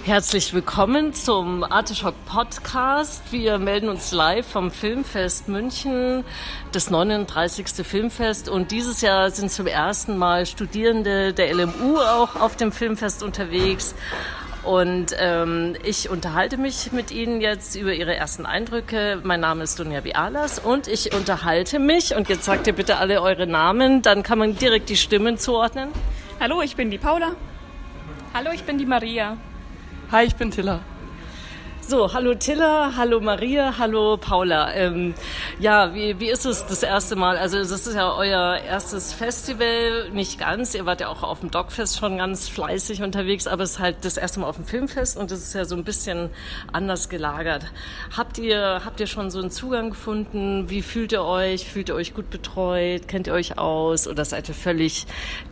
Herzlich willkommen zum Artischock Podcast. Wir melden uns live vom Filmfest München, das 39. Filmfest. Und dieses Jahr sind zum ersten Mal Studierende der LMU auch auf dem Filmfest unterwegs. Und ich unterhalte mich mit Ihnen jetzt über Ihre ersten Eindrücke. Mein Name ist Dunja Bialas und ich unterhalte mich. Und jetzt sagt ihr bitte alle eure Namen, dann kann man direkt die Stimmen zuordnen. Hallo, ich bin die Paula. Hallo, ich bin die Maria. Hi, ich bin Tilla. So, hallo Tilla, hallo Maria, hallo Paula. Wie ist es das erste Mal? Also das ist ja euer erstes Festival, nicht ganz. Ihr wart ja auch auf dem Dogfest schon ganz fleißig unterwegs, aber es ist halt das erste Mal auf dem Filmfest und das ist ja so ein bisschen anders gelagert. Habt ihr schon so einen Zugang gefunden? Wie fühlt ihr euch? Fühlt ihr euch gut betreut? Kennt ihr euch aus? Oder seid ihr völlig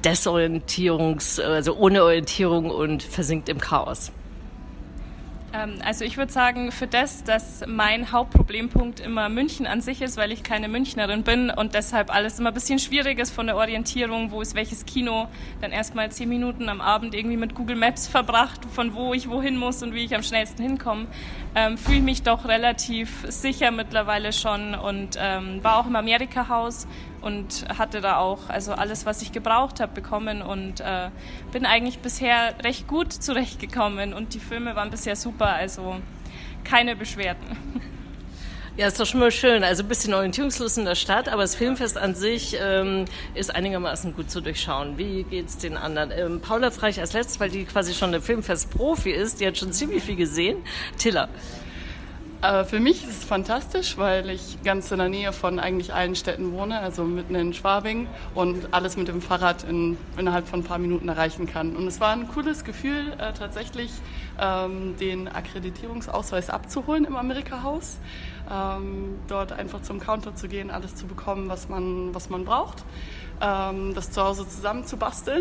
also ohne Orientierung und versinkt im Chaos? Also ich würde sagen, für das, dass mein Hauptproblempunkt immer München an sich ist, weil ich keine Münchnerin bin und deshalb alles immer ein bisschen schwierig ist von der Orientierung, wo ist welches Kino, dann erstmal 10 Minuten am Abend irgendwie mit Google Maps verbracht, von wo ich wohin muss und wie ich am schnellsten hinkomme, fühle ich mich doch relativ sicher mittlerweile schon und war auch im Amerika-Haus und hatte da auch also alles, was ich gebraucht habe, bekommen und bin eigentlich bisher recht gut zurechtgekommen und die Filme waren bisher super, also keine Beschwerden. Ja, ist doch schon mal schön. Also ein bisschen orientierungslos in der Stadt, aber das Filmfest an sich ist einigermaßen gut zu durchschauen. Wie geht's den anderen? Paula frage ich als letztes, weil die quasi schon eine Filmfest-Profi ist. Die hat schon ziemlich viel gesehen. Tilla. Für mich ist es fantastisch, weil ich ganz in der Nähe von eigentlich allen Städten wohne, also mitten in Schwabing und alles mit dem Fahrrad innerhalb von ein paar Minuten erreichen kann. Und es war ein cooles Gefühl, tatsächlich den Akkreditierungsausweis abzuholen im Amerika-Haus, dort einfach zum Counter zu gehen, alles zu bekommen, was man braucht, das zu Hause zusammenzubasteln.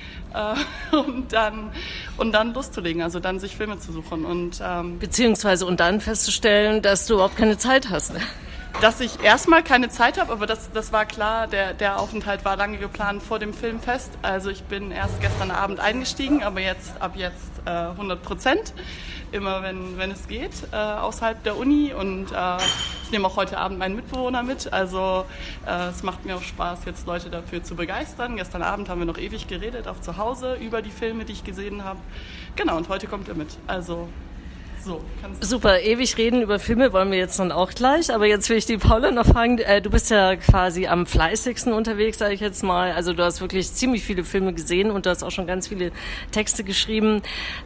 Und dann loszulegen, also dann sich Filme zu suchen. Und dann festzustellen, dass du überhaupt keine Zeit hast. Dass ich erstmal keine Zeit habe, aber das war klar, der Aufenthalt war lange geplant vor dem Filmfest. Also ich bin erst gestern Abend eingestiegen, aber ab jetzt 100%. Immer wenn es geht, außerhalb der Uni und ich nehme auch heute Abend meinen Mitbewohner mit, also es macht mir auch Spaß, jetzt Leute dafür zu begeistern. Gestern Abend haben wir noch ewig geredet, auch zu Hause, über die Filme, die ich gesehen habe. Genau, und heute kommt er mit, also so. Super, ewig reden über Filme wollen wir jetzt dann auch gleich, aber jetzt will ich die Paula noch fragen, du bist ja quasi am fleißigsten unterwegs, sage ich jetzt mal, also du hast wirklich ziemlich viele Filme gesehen und du hast auch schon ganz viele Texte geschrieben.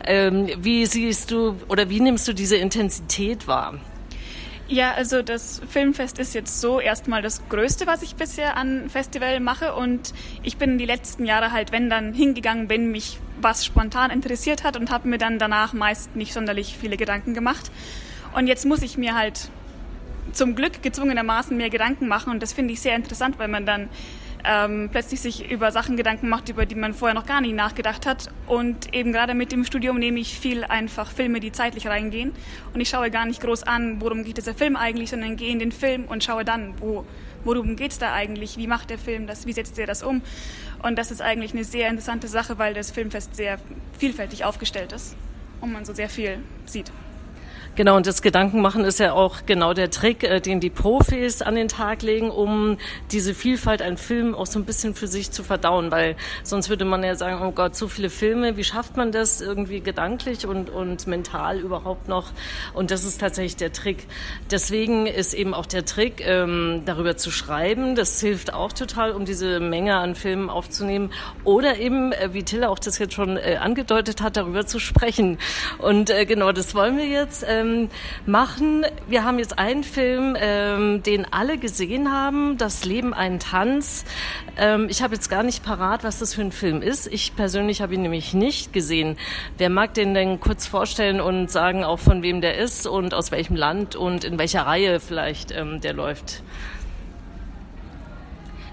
Wie nimmst du diese Intensität wahr? Ja, also das Filmfest ist jetzt so erstmal das Größte, was ich bisher an Festival mache und ich bin die letzten Jahre halt, wenn dann hingegangen bin, mich was spontan interessiert hat und habe mir dann danach meist nicht sonderlich viele Gedanken gemacht. Und jetzt muss ich mir halt zum Glück gezwungenermaßen mehr Gedanken machen und das finde ich sehr interessant, weil man dann plötzlich sich über Sachen Gedanken macht, über die man vorher noch gar nicht nachgedacht hat. Und eben gerade mit dem Studium nehme ich viel einfach Filme, die zeitlich reingehen. Und ich schaue gar nicht groß an, worum geht dieser Film eigentlich, sondern gehe in den Film und schaue dann, worum geht es da eigentlich, wie macht der Film das, wie setzt er das um. Und das ist eigentlich eine sehr interessante Sache, weil das Filmfest sehr vielfältig aufgestellt ist und man so sehr viel sieht. Genau, und das Gedankenmachen ist ja auch genau der Trick, den die Profis an den Tag legen, um diese Vielfalt an Filmen auch so ein bisschen für sich zu verdauen, weil sonst würde man ja sagen, oh Gott, so viele Filme, wie schafft man das irgendwie gedanklich und mental überhaupt noch? Und das ist tatsächlich der Trick. Deswegen ist eben auch der Trick, darüber zu schreiben, das hilft auch total, um diese Menge an Filmen aufzunehmen oder eben, wie Tilla auch das jetzt schon angedeutet hat, darüber zu sprechen. Und genau, das wollen wir jetzt machen. Wir haben jetzt einen Film, den alle gesehen haben, Das Leben ein Tanz. Ich habe jetzt gar nicht parat, was das für ein Film ist. Ich persönlich habe ihn nämlich nicht gesehen. Wer mag den denn kurz vorstellen und sagen auch, von wem der ist und aus welchem Land und in welcher Reihe vielleicht der läuft?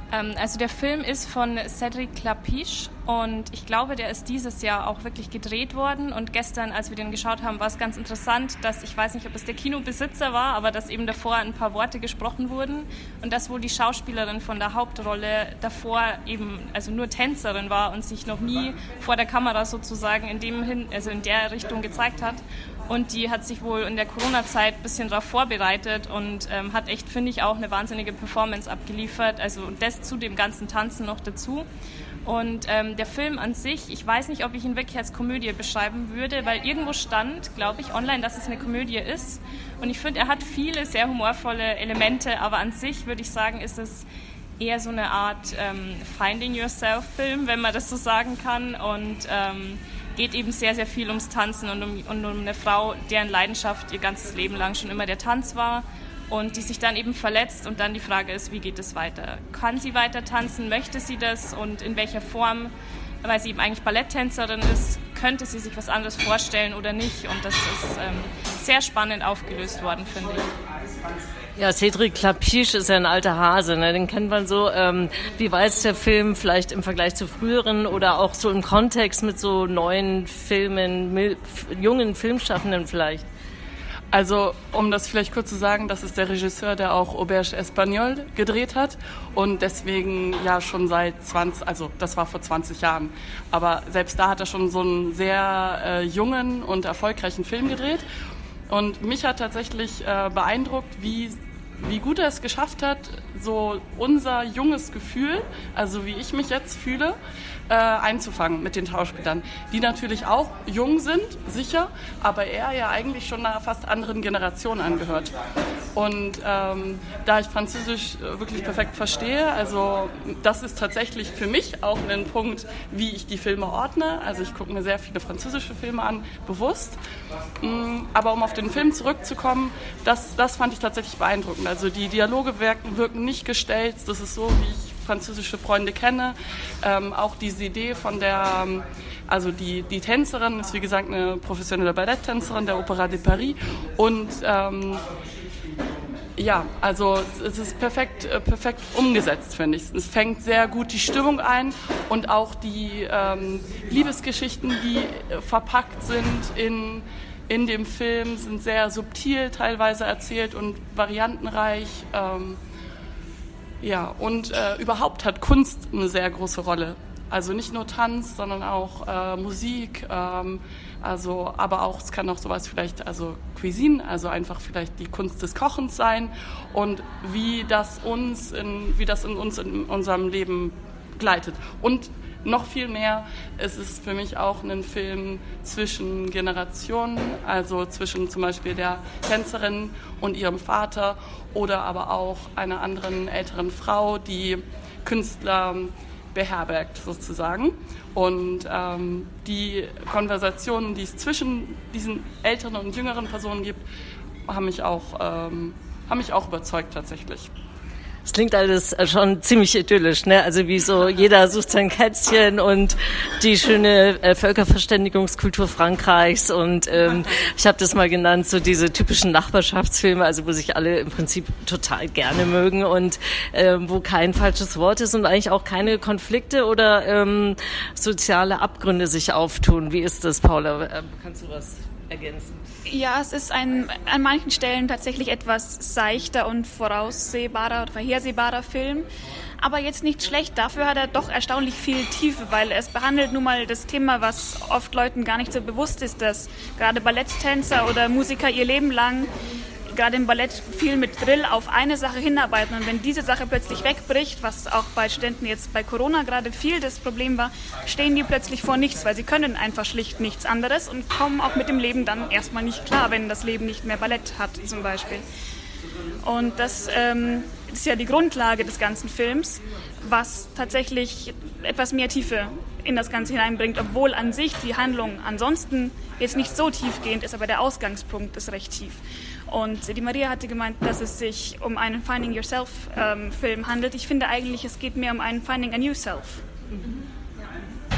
Also der Film ist von Cédric Klapisch und ich glaube, der ist dieses Jahr auch wirklich gedreht worden. Und gestern, als wir den geschaut haben, war es ganz interessant, dass, ich weiß nicht, ob es der Kinobesitzer war, aber dass eben davor ein paar Worte gesprochen wurden und dass wohl die Schauspielerin von der Hauptrolle davor eben also nur Tänzerin war und sich noch nie vor der Kamera sozusagen in der Richtung gezeigt hat. Und die hat sich wohl in der Corona-Zeit ein bisschen darauf vorbereitet und hat echt, finde ich, auch eine wahnsinnige Performance abgeliefert. Also das zu dem ganzen Tanzen noch dazu. Und der Film an sich, ich weiß nicht, ob ich ihn wirklich als Komödie beschreiben würde, weil irgendwo stand, glaube ich, online, dass es eine Komödie ist. Und ich finde, er hat viele sehr humorvolle Elemente, aber an sich würde ich sagen, ist es eher so eine Art Finding-Yourself-Film, wenn man das so sagen kann. Und geht eben sehr, sehr viel ums Tanzen und um eine Frau, deren Leidenschaft ihr ganzes Leben lang schon immer der Tanz war und die sich dann eben verletzt und dann die Frage ist, wie geht es weiter? Kann sie weiter tanzen? Möchte sie das? Und in welcher Form? Weil sie eben eigentlich Balletttänzerin ist, könnte sie sich was anderes vorstellen oder nicht? Und das ist sehr spannend aufgelöst worden, finde ich. Ja, Cédric Klapisch ist ja ein alter Hase, ne? Den kennt man so. Wie war jetzt der Film vielleicht im Vergleich zu früheren oder auch so im Kontext mit so neuen Filmen, jungen Filmschaffenden vielleicht? Also, um das vielleicht kurz zu sagen, das ist der Regisseur, der auch Auberge Espagnole gedreht hat und deswegen ja schon seit das war vor 20 Jahren, aber selbst da hat er schon so einen sehr jungen und erfolgreichen Film gedreht. Und mich hat tatsächlich beeindruckt, wie gut er es geschafft hat, so unser junges Gefühl, also wie ich mich jetzt fühle, einzufangen mit den Schauspielern, die natürlich auch jung sind, sicher, aber er ja eigentlich schon einer fast anderen Generation angehört. Und da ich Französisch wirklich perfekt verstehe, also das ist tatsächlich für mich auch ein Punkt, wie ich die Filme ordne. Also ich gucke mir sehr viele französische Filme an, bewusst. Aber um auf den Film zurückzukommen, das fand ich tatsächlich beeindruckend. Also die Dialoge wirken nicht gestellt, das ist so, wie ich französische Freunde kenne. Auch diese Idee von der, also die Tänzerin ist wie gesagt eine professionelle Balletttänzerin der Opéra de Paris und ja, also es ist perfekt umgesetzt, finde ich. Es fängt sehr gut die Stimmung ein und auch die Liebesgeschichten, die verpackt sind in dem Film, sind sehr subtil teilweise erzählt und variantenreich. Ja, und überhaupt hat Kunst eine sehr große Rolle. Also nicht nur Tanz, sondern auch Musik, aber auch, es kann auch sowas vielleicht, also Cuisine, also einfach vielleicht die Kunst des Kochens sein und wie das in unserem Leben gleitet. Und noch viel mehr, es ist für mich auch ein Film zwischen Generationen, also zwischen zum Beispiel der Tänzerin und ihrem Vater oder aber auch einer anderen älteren Frau, die Künstler beherbergt sozusagen. Und die Konversationen, die es zwischen diesen älteren und jüngeren Personen gibt, haben mich auch überzeugt tatsächlich. Es klingt alles schon ziemlich idyllisch, ne? Also wie so, jeder sucht sein Kätzchen und die schöne Völkerverständigungskultur Frankreichs und ich habe das mal genannt, so diese typischen Nachbarschaftsfilme, also wo sich alle im Prinzip total gerne mögen und wo kein falsches Wort ist und eigentlich auch keine Konflikte oder soziale Abgründe sich auftun. Wie ist das, Paula? Kannst du was ergänzen? Ja, es ist an manchen Stellen tatsächlich etwas seichter und voraussehbarer oder vorhersehbarer Film. Aber jetzt nicht schlecht. Dafür hat er doch erstaunlich viel Tiefe, weil es behandelt nun mal das Thema, was oft Leuten gar nicht so bewusst ist, dass gerade Balletttänzer oder Musiker ihr Leben lang gerade im Ballett viel mit Drill auf eine Sache hinarbeiten. Und wenn diese Sache plötzlich wegbricht, was auch bei Studenten jetzt bei Corona gerade viel das Problem war, stehen die plötzlich vor nichts, weil sie können einfach schlicht nichts anderes und kommen auch mit dem Leben dann erstmal nicht klar, wenn das Leben nicht mehr Ballett hat zum Beispiel. Und das ist ja die Grundlage des ganzen Films, was tatsächlich etwas mehr Tiefe in das Ganze hineinbringt, obwohl an sich die Handlung ansonsten jetzt nicht so tiefgehend ist, aber der Ausgangspunkt ist recht tief. Und die Maria hatte gemeint, dass es sich um einen Finding Yourself Film handelt. Ich finde eigentlich, es geht mehr um einen Finding a New Self.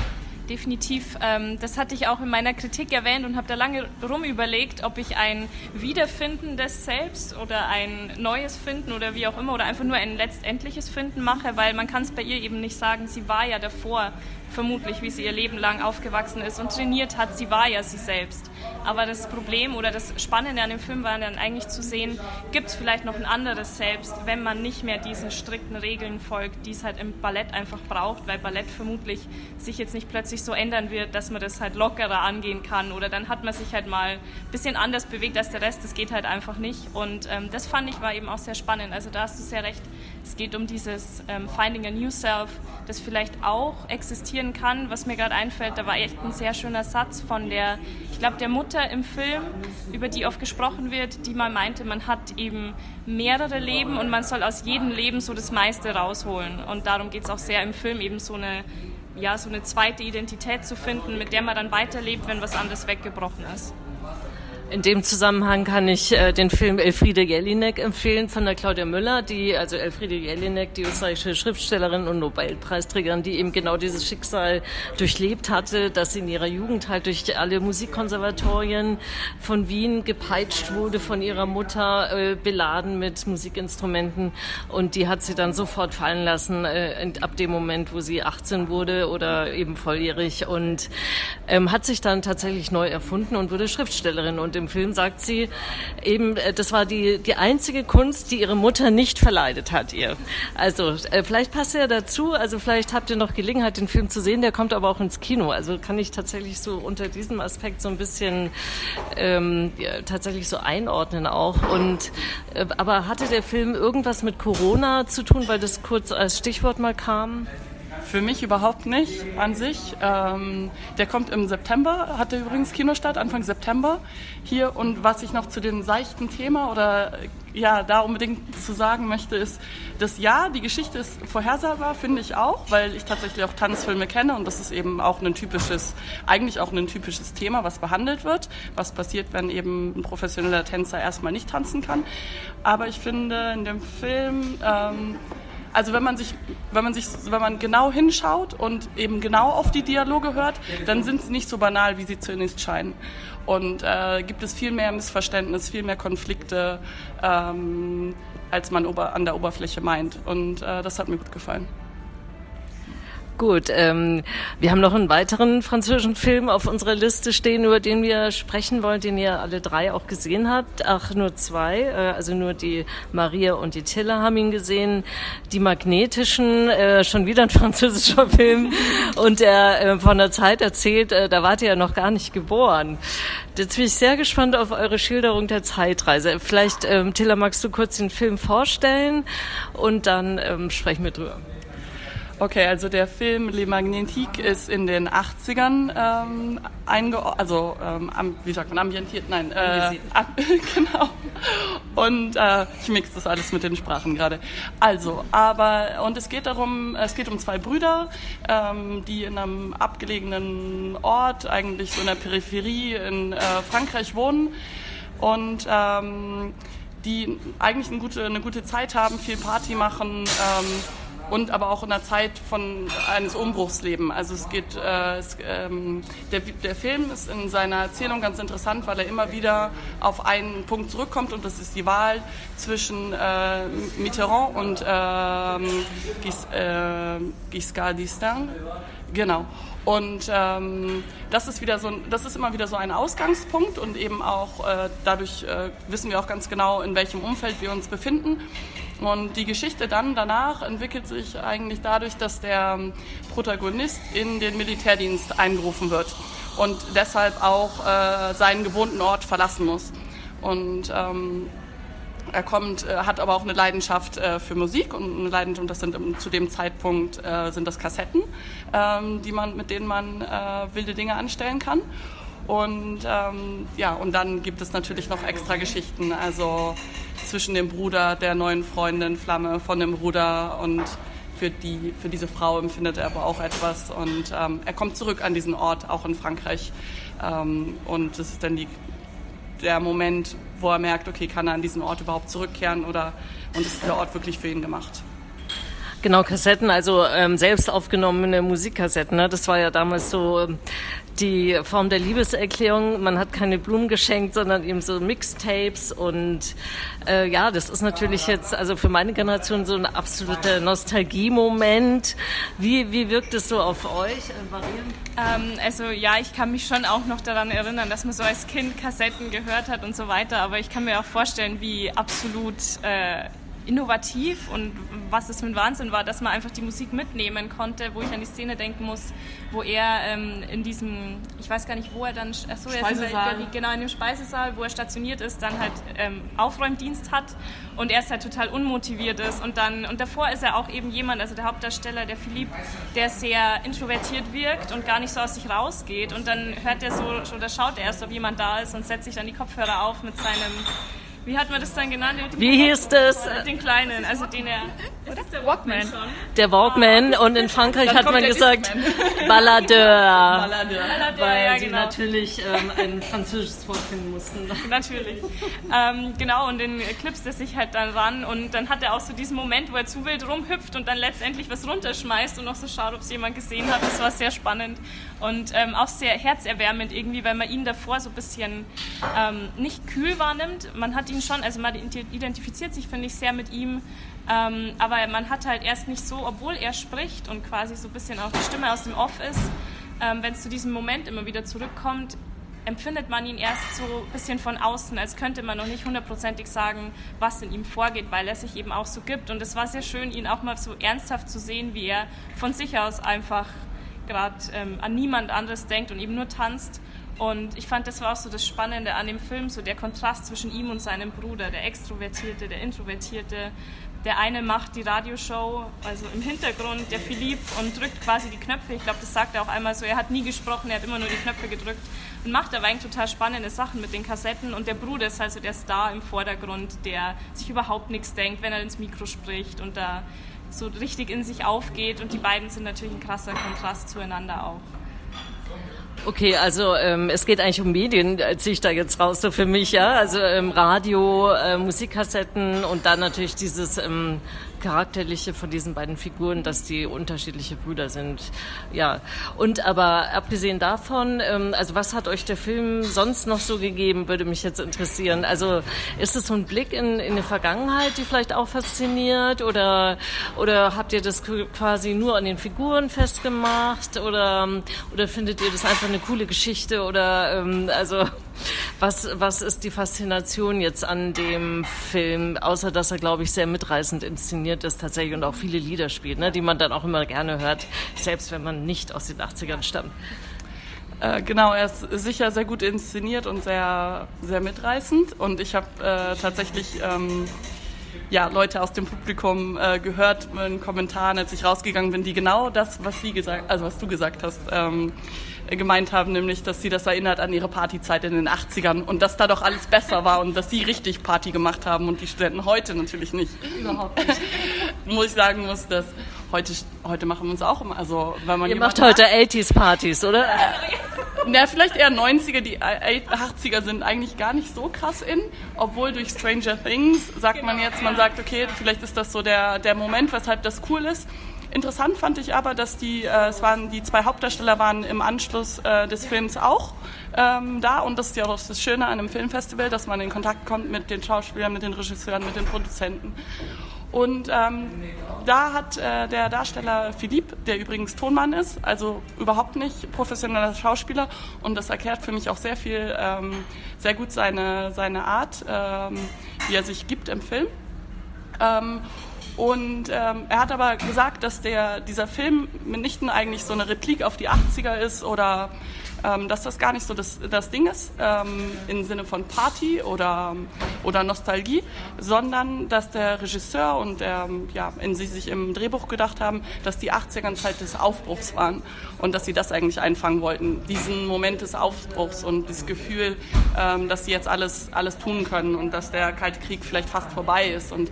definitiv. Das hatte ich auch in meiner Kritik erwähnt und habe da lange rumüberlegt, ob ich ein Wiederfinden des Selbst oder ein neues Finden oder wie auch immer oder einfach nur ein letztendliches Finden mache, weil man kann es bei ihr eben nicht sagen, sie war ja davor vermutlich, wie sie ihr Leben lang aufgewachsen ist und trainiert hat, sie war ja sie selbst. Aber das Problem oder das Spannende an dem Film war dann eigentlich zu sehen, gibt es vielleicht noch ein anderes Selbst, wenn man nicht mehr diesen strikten Regeln folgt, die es halt im Ballett einfach braucht, weil Ballett vermutlich sich jetzt nicht plötzlich so ändern wird, dass man das halt lockerer angehen kann oder dann hat man sich halt mal ein bisschen anders bewegt als der Rest, das geht halt einfach nicht und das fand ich war eben auch sehr spannend, also da hast du sehr recht, es geht um dieses Finding a New Self, das vielleicht auch existieren kann, was mir gerade einfällt, da war echt ein sehr schöner Satz von der, ich glaube der Mutter im Film, über die oft gesprochen wird, die mal meinte, man hat eben mehrere Leben und man soll aus jedem Leben so das meiste rausholen und darum geht es auch sehr im Film, eben so eine zweite Identität zu finden, mit der man dann weiterlebt, wenn was anderes weggebrochen ist. In dem Zusammenhang kann ich den Film Elfriede Jelinek empfehlen von der Claudia Müller, also Elfriede Jelinek, die österreichische Schriftstellerin und Nobelpreisträgerin, die eben genau dieses Schicksal durchlebt hatte, dass sie in ihrer Jugend halt durch alle Musikkonservatorien von Wien gepeitscht wurde von ihrer Mutter, beladen mit Musikinstrumenten und die hat sie dann sofort fallen lassen, ab dem Moment, wo sie 18 wurde oder eben volljährig und hat sich dann tatsächlich neu erfunden und wurde Schriftstellerin und im Film sagt sie eben, das war die einzige Kunst, die ihre Mutter nicht verleidet hat ihr. Also vielleicht passt er dazu, also vielleicht habt ihr noch Gelegenheit, den Film zu sehen, der kommt aber auch ins Kino. Also kann ich tatsächlich so unter diesem Aspekt so ein bisschen tatsächlich so einordnen auch. Und aber hatte der Film irgendwas mit Corona zu tun, weil das kurz als Stichwort mal kam? Für mich überhaupt nicht an sich. Der kommt im September, hatte übrigens Kinostart, Anfang September hier. Und was ich noch zu dem seichten Thema oder ja, da unbedingt zu sagen möchte, ist, dass ja, die Geschichte ist vorhersehbar, finde ich auch, weil ich tatsächlich auch Tanzfilme kenne und das ist eben auch eigentlich auch ein typisches Thema, was behandelt wird, was passiert, wenn eben ein professioneller Tänzer erstmal nicht tanzen kann. Aber ich finde in dem Film, also wenn man genau hinschaut und eben genau auf die Dialoge hört, dann sind sie nicht so banal, wie sie zunächst scheinen. Und gibt es viel mehr Missverständnis, viel mehr Konflikte, als man an der Oberfläche meint. Und das hat mir gut gefallen. Gut, wir haben noch einen weiteren französischen Film auf unserer Liste stehen, über den wir sprechen wollen, den ihr alle drei auch gesehen habt. Ach, nur zwei, also nur die Maria und die Tilla haben ihn gesehen. Die Magnetischen, schon wieder ein französischer Film und der von der Zeit erzählt, da wart ihr ja noch gar nicht geboren. Jetzt bin ich sehr gespannt auf eure Schilderung der Zeitreise. Vielleicht, Tilla, magst du kurz den Film vorstellen und dann sprechen wir drüber. Okay, also der Film Les Magnétiques ist in den 80ern ambientiert, genau. Und ich mixe das alles mit den Sprachen gerade. Also, es geht um zwei Brüder, die in einem abgelegenen Ort, eigentlich so in der Peripherie in Frankreich wohnen und die eigentlich eine gute Zeit haben, viel Party machen, und aber auch in einer Zeit eines Umbruchslebens. Also der Film ist in seiner Erzählung ganz interessant, weil er immer wieder auf einen Punkt zurückkommt und das ist die Wahl zwischen Mitterrand und Giscard d'Estaing. Genau. Und das ist immer wieder so ein Ausgangspunkt und eben auch dadurch wissen wir auch ganz genau, in welchem Umfeld wir uns befinden. Und die Geschichte dann danach entwickelt sich eigentlich dadurch, dass der Protagonist in den Militärdienst einberufen wird und deshalb auch seinen gewohnten Ort verlassen muss. Und er hat aber auch eine Leidenschaft für Musik und eine Leidenschaft, und das sind zu dem Zeitpunkt sind das Kassetten, mit denen man wilde Dinge anstellen kann. Und und dann gibt es natürlich noch extra Geschichten, also zwischen dem Bruder, der neuen Freundin Flamme von dem Bruder und für diese Frau empfindet er aber auch etwas und er kommt zurück an diesen Ort, auch in Frankreich und das ist dann der Moment, wo er merkt, okay, kann er an diesen Ort überhaupt zurückkehren und ist der Ort wirklich für ihn gemacht? Genau, Kassetten, also selbst aufgenommene Musikkassetten. Ne? Das war ja damals so die Form der Liebeserklärung. Man hat keine Blumen geschenkt, sondern eben so Mixtapes. Und ja, das ist natürlich jetzt, also für meine Generation so ein absoluter Nostalgie-Moment. Wie wirkt es so auf euch? Also ja, ich kann mich schon auch noch daran erinnern, dass man so als Kind Kassetten gehört hat und so weiter. Aber ich kann mir auch vorstellen, wie absolut innovativ und was es für ein Wahnsinn war, dass man einfach die Musik mitnehmen konnte, wo ich an die Szene denken muss, wo er in diesem, ich weiß gar nicht, wo er dann, genau in dem Speisesaal, wo er stationiert ist, dann halt Aufräumdienst hat und erst halt total unmotiviert ist und davor ist er auch eben jemand, also der Hauptdarsteller, der Philippe, der sehr introvertiert wirkt und gar nicht so aus sich rausgeht und dann hört er so, oder schaut er erst, ob jemand da ist und setzt sich dann die Kopfhörer auf mit seinem, wie hat man das dann genannt? Wie hieß das? Den kleinen, also den er... Ist das der Walkman schon? Der Walkman und in Frankreich hat man gesagt Baladeur. Weil ja, die genau. natürlich ein französisches Wort finden mussten. Natürlich. Genau, und den klipst er sich halt dann ran und dann hat er auch so diesen Moment, wo er zu wild rumhüpft und dann letztendlich was runterschmeißt und noch so schaut, ob es jemand gesehen hat. Das war sehr spannend und auch sehr herzerwärmend irgendwie, weil man ihn davor so ein bisschen nicht kühl wahrnimmt. Man hat ihn schon, also man identifiziert sich, finde ich, sehr mit ihm, aber man hat halt erst nicht so, obwohl er spricht und quasi so ein bisschen auch die Stimme aus dem Off ist, wenn es zu diesem Moment immer wieder zurückkommt, empfindet man ihn erst so ein bisschen von außen, als könnte man noch nicht hundertprozentig sagen, was in ihm vorgeht, weil er sich eben auch so gibt. Und es war sehr schön, ihn auch mal so ernsthaft zu sehen, wie er von sich aus einfach gerade an niemand anderes denkt und eben nur tanzt. Und ich fand, das war auch so das Spannende an dem Film, so der Kontrast zwischen ihm und seinem Bruder, der Extrovertierte, der Introvertierte. Der eine macht die Radioshow, also im Hintergrund, der Philippe, und drückt quasi die Knöpfe. Ich glaube, das sagt er auch einmal so, er hat nie gesprochen, er hat immer nur die Knöpfe gedrückt und macht aber eigentlich total spannende Sachen mit den Kassetten. Und der Bruder ist also der Star im Vordergrund, der sich überhaupt nichts denkt, wenn er ins Mikro spricht und da so richtig in sich aufgeht. Und die beiden sind natürlich ein krasser Kontrast zueinander auch. Okay, also es geht eigentlich um Medien, ziehe ich da jetzt raus, so für mich, ja. Also Radio, Musikkassetten und dann natürlich dieses Charakterliche von diesen beiden Figuren, dass die unterschiedliche Brüder sind. Ja, und aber abgesehen davon, also was hat euch der Film sonst noch so gegeben, würde mich jetzt interessieren. Also ist es so ein Blick in die Vergangenheit, die vielleicht auch fasziniert oder habt ihr das quasi nur an den Figuren festgemacht oder findet ihr das einfach eine coole Geschichte oder also was ist die Faszination jetzt an dem Film, außer dass er, glaube ich, sehr mitreißend inszeniert ist tatsächlich und auch viele Lieder spielt, ne, die man dann auch immer gerne hört, selbst wenn man nicht aus den 80ern stammt. Genau, er ist sicher sehr gut inszeniert und sehr, sehr mitreißend und ich habe tatsächlich Leute aus dem Publikum gehört in Kommentaren, als ich rausgegangen bin, die genau das, was du gesagt hast, gemeint haben, nämlich, dass sie das erinnert an ihre Partyzeit in den 80ern und dass da doch alles besser war und dass sie richtig Party gemacht haben und die Studenten heute natürlich nicht. Überhaupt nicht. Wo ich sagen muss, dass heute machen wir uns auch immer, also wenn man Ihr macht heute 80s-Partys, oder? Ja, vielleicht eher 90er, die 80er sind eigentlich gar nicht so krass obwohl durch Stranger Things sagt man jetzt, man sagt, okay, vielleicht ist das so der Moment, weshalb das cool ist. Interessant fand ich aber, dass die zwei Hauptdarsteller waren im Anschluss des Films auch da und das ist ja auch das Schöne an einem Filmfestival, dass man in Kontakt kommt mit den Schauspielern, mit den Regisseuren, mit den Produzenten. Und da hat der Darsteller Philippe, der übrigens Tonmann ist, also überhaupt nicht professioneller Schauspieler und das erklärt für mich auch sehr viel, sehr gut seine Art, wie er sich gibt im Film. Und er hat aber gesagt, dass dieser Film mitnichten eigentlich so eine Replik auf die 80er ist oder dass das gar nicht so das Ding ist im Sinne von Party oder Nostalgie, sondern dass der Regisseur und sie sich im Drehbuch gedacht haben, dass die 80er Zeit des Aufbruchs waren und dass sie das eigentlich einfangen wollten, diesen Moment des Aufbruchs und das Gefühl, dass sie jetzt alles tun können und dass der Kalte Krieg vielleicht fast vorbei ist und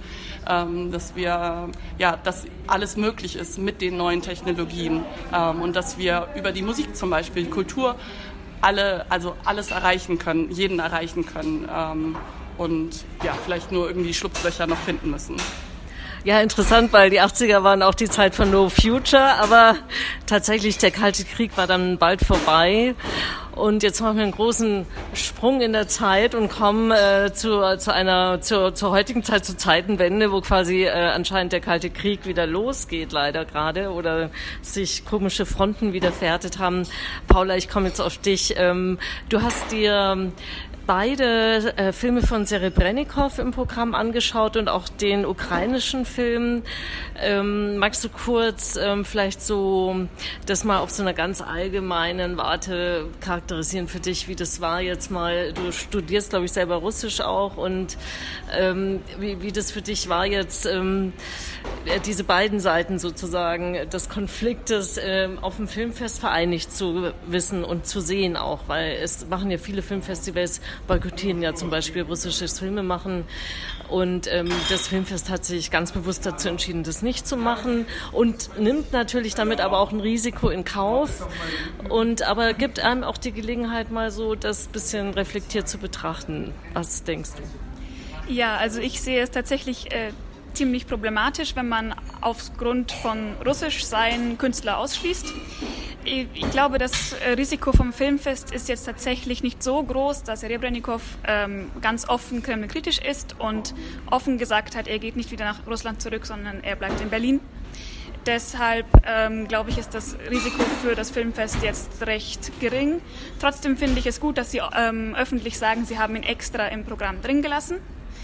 dass alles möglich ist mit den neuen Technologien und dass wir über die Musik zum Beispiel, Kultur, alles erreichen können, jeden erreichen können und vielleicht nur irgendwie Schlupflöcher noch finden müssen. Ja, interessant, weil die 80er waren auch die Zeit von No Future, aber tatsächlich der Kalte Krieg war dann bald vorbei. Und jetzt machen wir einen großen Sprung in der Zeit und kommen zur heutigen Zeit, zur Zeitenwende, wo quasi anscheinend der Kalte Krieg wieder losgeht, leider gerade, oder sich komische Fronten wieder verhärtet haben. Paula, ich komme jetzt auf dich. Du hast dir beide Filme von Serebrennikov im Programm angeschaut und auch den ukrainischen Film. Magst du kurz vielleicht so das mal auf so einer ganz allgemeinen Warte charakterisieren für dich, wie das war jetzt mal? Du studierst, glaube ich, selber Russisch auch und wie das für dich war jetzt, diese beiden Seiten sozusagen des Konfliktes auf dem Filmfest vereinigt zu wissen und zu sehen auch, weil es machen ja viele Filmfestivals, boykottieren ja zum Beispiel russisches Filmemachen und das Filmfest hat sich ganz bewusst dazu entschieden, das nicht zu machen und nimmt natürlich damit aber auch ein Risiko in Kauf aber gibt einem auch die Gelegenheit mal so das bisschen reflektiert zu betrachten. Was denkst du? Ja, also ich sehe es tatsächlich ziemlich problematisch, wenn man aufgrund von Russischsein Künstler ausschließt. Ich glaube, das Risiko vom Filmfest ist jetzt tatsächlich nicht so groß, dass Serebrennikov ganz offen kremlkritisch ist und offen gesagt hat, er geht nicht wieder nach Russland zurück, sondern er bleibt in Berlin. Deshalb, glaube ich, ist das Risiko für das Filmfest jetzt recht gering. Trotzdem finde ich es gut, dass Sie öffentlich sagen, Sie haben ihn extra im Programm drin gelassen.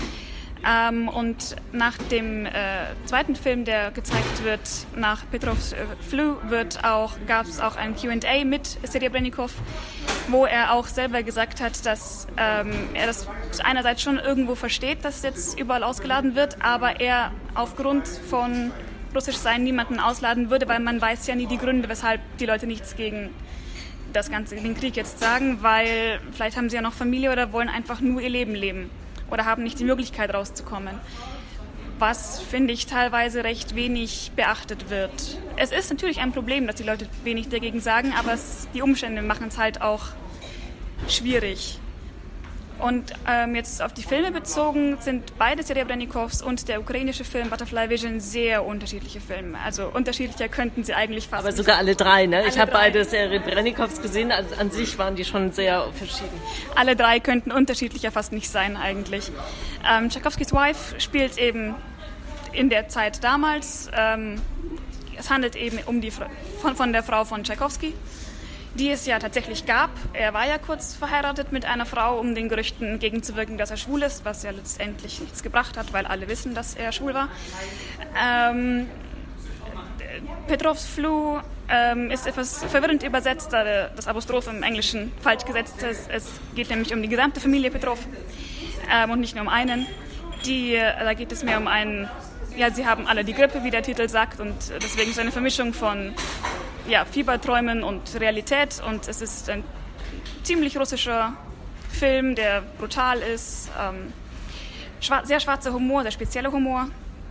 Und nach dem zweiten Film, der gezeigt wird, nach Petrovs Flu, gab es auch ein Q&A mit Serebrennikov, wo er auch selber gesagt hat, dass er das einerseits schon irgendwo versteht, dass jetzt überall ausgeladen wird, aber er aufgrund von Russischsein niemanden ausladen würde, weil man weiß ja nie die Gründe, weshalb die Leute nichts gegen den Krieg jetzt sagen, weil vielleicht haben sie ja noch Familie oder wollen einfach nur ihr Leben leben. Oder haben nicht die Möglichkeit rauszukommen, was, finde ich, teilweise recht wenig beachtet wird. Es ist natürlich ein Problem, dass die Leute wenig dagegen sagen, aber die Umstände machen es halt auch schwierig. Und jetzt auf die Filme bezogen sind beide Serebrennikovs und der ukrainische Film Butterfly Vision sehr unterschiedliche Filme. Also unterschiedlicher könnten sie eigentlich fast Aber sogar alle drei, ne? Ich habe beide Serebrennikovs gesehen, an sich waren die schon sehr verschieden. Alle drei könnten unterschiedlicher fast nicht sein eigentlich. Tchaikovskys Wife spielt eben in der Zeit damals. Es handelt eben von der Frau von Tchaikovsky, die es ja tatsächlich gab. Er war ja kurz verheiratet mit einer Frau, um den Gerüchten entgegenzuwirken, dass er schwul ist, was ja letztendlich nichts gebracht hat, weil alle wissen, dass er schwul war. Petrovs Flu ist etwas verwirrend übersetzt, da das Apostroph im Englischen falsch gesetzt ist. Es geht nämlich um die gesamte Familie Petrov und nicht nur um einen. Da geht es mehr um einen, ja, sie haben alle die Grippe, wie der Titel sagt, und deswegen ist es eine Vermischung von Fieberträumen und Realität, und es ist ein ziemlich russischer Film, der brutal ist, sehr schwarzer Humor, sehr spezieller Humor,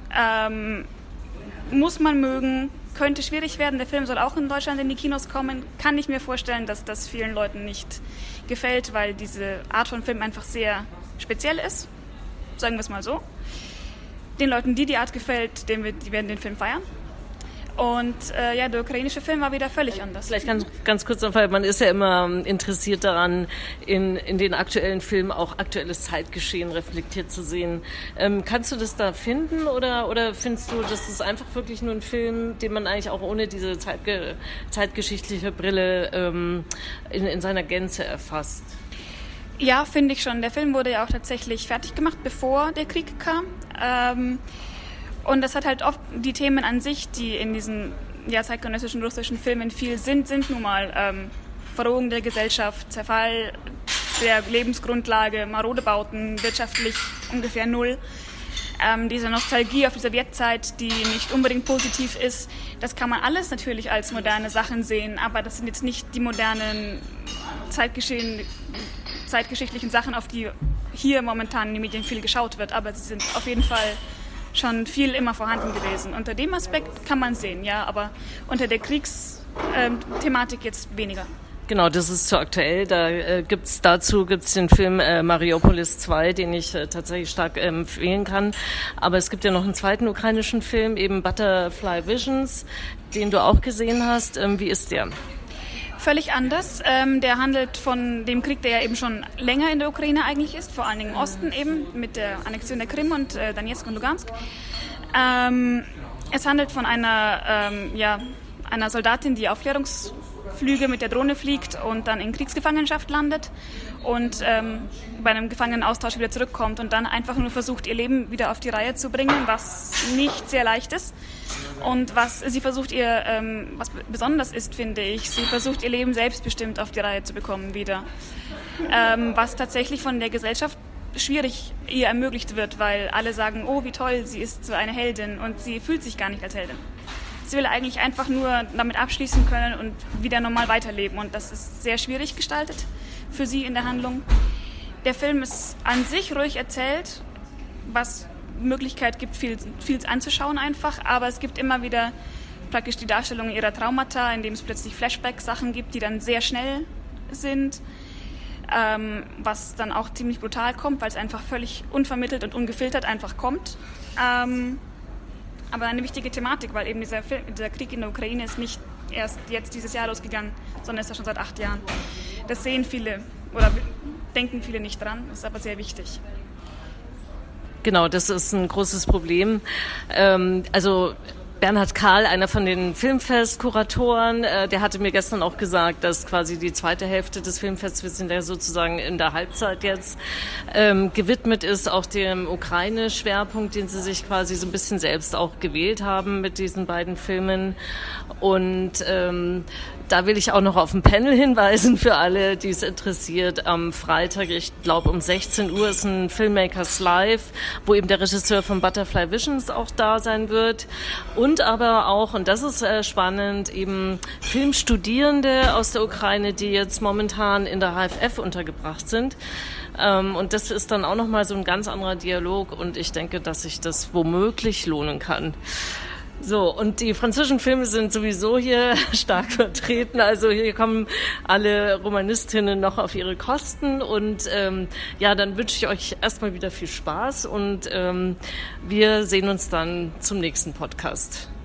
muss man mögen, könnte schwierig werden. Der Film soll auch in Deutschland in die Kinos kommen, kann ich mir vorstellen, dass das vielen Leuten nicht gefällt, weil diese Art von Film einfach sehr speziell ist, sagen wir es mal so. Den Leuten, die Art gefällt, die werden den Film feiern. Und der ukrainische Film war wieder völlig anders. Vielleicht ganz kurz noch, weil man ist ja immer interessiert daran, in den aktuellen Filmen auch aktuelles Zeitgeschehen reflektiert zu sehen. Kannst du das da finden oder findest du, das ist einfach wirklich nur ein Film, den man eigentlich auch ohne diese zeitgeschichtliche Brille in seiner Gänze erfasst? Ja, finde ich schon. Der Film wurde ja auch tatsächlich fertig gemacht, bevor der Krieg kam. Und das hat halt oft die Themen an sich, die in diesen zeitgenössischen russischen Filmen viel sind nun mal Verrohung der Gesellschaft, Zerfall der Lebensgrundlage, marode Bauten, wirtschaftlich ungefähr null. Diese Nostalgie auf die Sowjetzeit, die nicht unbedingt positiv ist, das kann man alles natürlich als moderne Sachen sehen, aber das sind jetzt nicht die modernen zeitgeschichtlichen Sachen, auf die hier momentan in den Medien viel geschaut wird, aber sie sind auf jeden Fall schon viel immer vorhanden gewesen. Unter dem Aspekt kann man sehen, ja, aber unter der Kriegsthematik jetzt weniger. Genau, das ist zu aktuell. Gibt's den Film Mariupolis 2, den ich tatsächlich stark empfehlen kann. Aber es gibt ja noch einen zweiten ukrainischen Film, eben Butterfly Visions, den du auch gesehen hast. Wie ist der? Völlig anders. Der handelt von dem Krieg, der ja eben schon länger in der Ukraine eigentlich ist, vor allen Dingen im Osten eben, mit der Annexion der Krim und Donetsk und Lugansk. Es handelt von einer Soldatin, die Aufklärungsflüge mit der Drohne fliegt und dann in Kriegsgefangenschaft landet und bei einem Gefangenenaustausch wieder zurückkommt und dann einfach nur versucht, ihr Leben wieder auf die Reihe zu bringen, was nicht sehr leicht ist. Und was besonders ist, finde ich, sie versucht, ihr Leben selbstbestimmt auf die Reihe zu bekommen wieder. Was tatsächlich von der Gesellschaft schwierig ihr ermöglicht wird, weil alle sagen, oh, wie toll, sie ist so eine Heldin und sie fühlt sich gar nicht als Heldin. Sie will eigentlich einfach nur damit abschließen können und wieder normal weiterleben und das ist sehr schwierig gestaltet für sie in der Handlung. Der Film ist an sich ruhig erzählt, was Möglichkeit gibt, viel anzuschauen einfach, aber es gibt immer wieder praktisch die Darstellung ihrer Traumata, indem es plötzlich Flashback-Sachen gibt, die dann sehr schnell sind, was dann auch ziemlich brutal kommt, weil es einfach völlig unvermittelt und ungefiltert einfach kommt. Aber eine wichtige Thematik, weil eben dieser Krieg in der Ukraine ist nicht erst jetzt dieses Jahr losgegangen, sondern ist ja schon seit 8 Jahren. Das sehen viele oder denken viele nicht dran, ist aber sehr wichtig. Genau, das ist ein großes Problem. Also Bernhard Kahl, einer von den Filmfestkuratoren, der hatte mir gestern auch gesagt, dass quasi die zweite Hälfte des Filmfests, wir sind ja sozusagen in der Halbzeit jetzt, gewidmet ist auch dem Ukraine-Schwerpunkt, den sie sich quasi so ein bisschen selbst auch gewählt haben mit diesen beiden Filmen. Und da will ich auch noch auf ein Panel hinweisen für alle, die es interessiert. Am Freitag, ich glaube um 16 Uhr, ist ein Filmmakers Live, wo eben der Regisseur von Butterfly Visions auch da sein wird. Und aber auch, und das ist spannend, eben Filmstudierende aus der Ukraine, die jetzt momentan in der HFF untergebracht sind. Und das ist dann auch nochmal so ein ganz anderer Dialog und ich denke, dass sich das womöglich lohnen kann. So, und die französischen Filme sind sowieso hier stark vertreten. Also hier kommen alle Romanistinnen noch auf ihre Kosten. Und dann wünsche ich euch erstmal wieder viel Spaß. Und wir sehen uns dann zum nächsten Podcast.